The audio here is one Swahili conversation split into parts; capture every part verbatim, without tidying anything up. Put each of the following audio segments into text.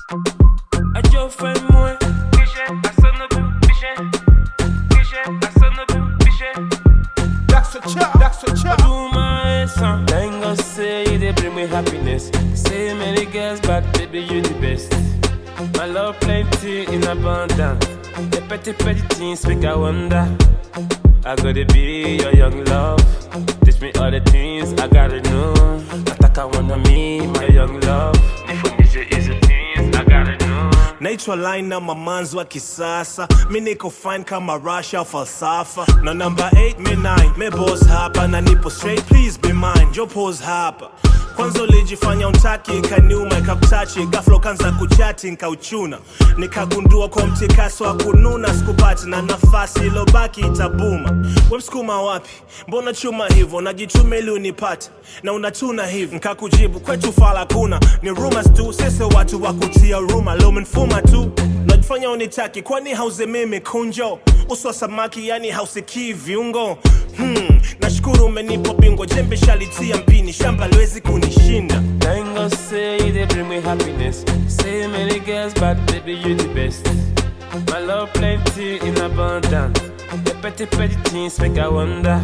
A Joe friend moi, Biche, I son of Biche, Biche, I son of Biche. That's a chop, that's a chop. Do my son. Tango say they bring me happiness. Say many girls, but baby you the best. My love plenty in abundance. The petty petty things make I wonder. I gotta be your young love. Teach me all the things I gotta know. Nataka wanna me, my young love. Nifundishe hizo things I gotta know. Naitwa line na mamanzi wa kisasa. Mi niko fine kama Russia falsafa. Na number eight, me nine, me boss hapa. Na nipo straight, please be mine, jo pose hapa. Kwanza ulijifanya untaki, ikaniuma, ikakutachi. Ghafla ukaanza kuchati, nikauchuna. Nikagundua kwa mtikaso wa kununa. Sikupati na nafasi ilobaki itabuma. We msukuma wapi? Mbona chuma hivyo? Najitume ili unipate na unatuna hivi. Nikakujibu kwetu fala kuna. Ni rumors tu, sisi watu wa kutia rumor. Leo mnfuma tu, najifanya unitaki. Kwani hauze mimi kunjo? Uso wa samaki yani hausikii viungo. Hmm, nashukuru umenipa bingo. Jembe shalitia mpini, shamba liwezi kunishinda. Tango say they bring me happiness. Say many girls, but baby you the best. My love plenty in abundance. The petty petty things make I wonder.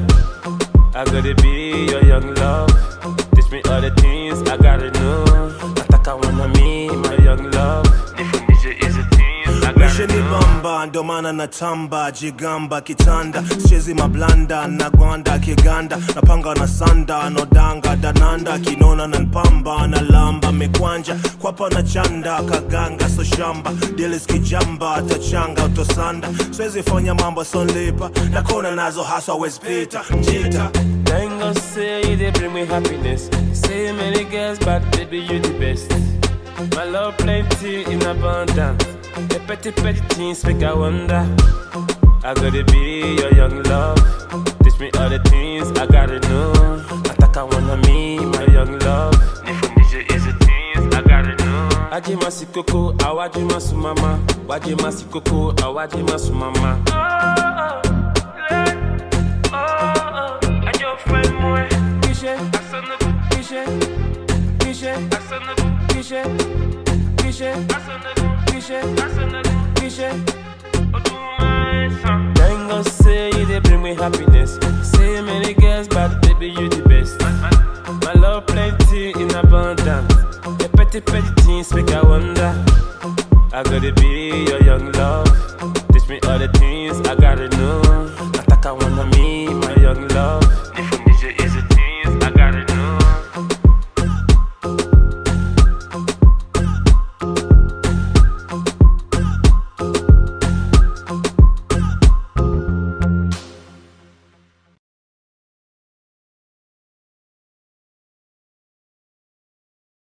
I gotta be your young love. Teach me all the things I gotta know. Nataka wanna me, my young love. Nifundishe hizo things I gotta know. Bamba, ndo maana natamba, jigamba kitanda. Sichezi mablanda, na gwanda kiganda. Napanga na sanda, nodanga, dananda. Kinona na npamba, na lamba, mekwanja. Kwapa na chanda, kaganga, so shamba. Dilis kijamba, tachanga, utosanda. Siwezi fanya mambo sonlipa. Nakona nazo haswa wespita, njita. Tango say they bring me happiness. Say many girls, but baby you the best. My love plenty in abundance. The petty petty things make I wonder. I gotta be your young love. Teach me all the things I gotta know. Nataka wanna me, my young love. Nifundishe hizo things I gotta know. Aje masikoko, awaje masu mama. Waje masikoko, awaje masu mama. Oh, oh, oh, oh, oh. A Joe friend moi, Biche, I son of Biche, Biche, I son of Biche, Biche, I son of Biche, I son of Biche. Oh, do my son. Tango say they bring me happiness. Say many girls, but baby you the best. My love plenty in abundance. The petty petty things make I wonder. I gotta be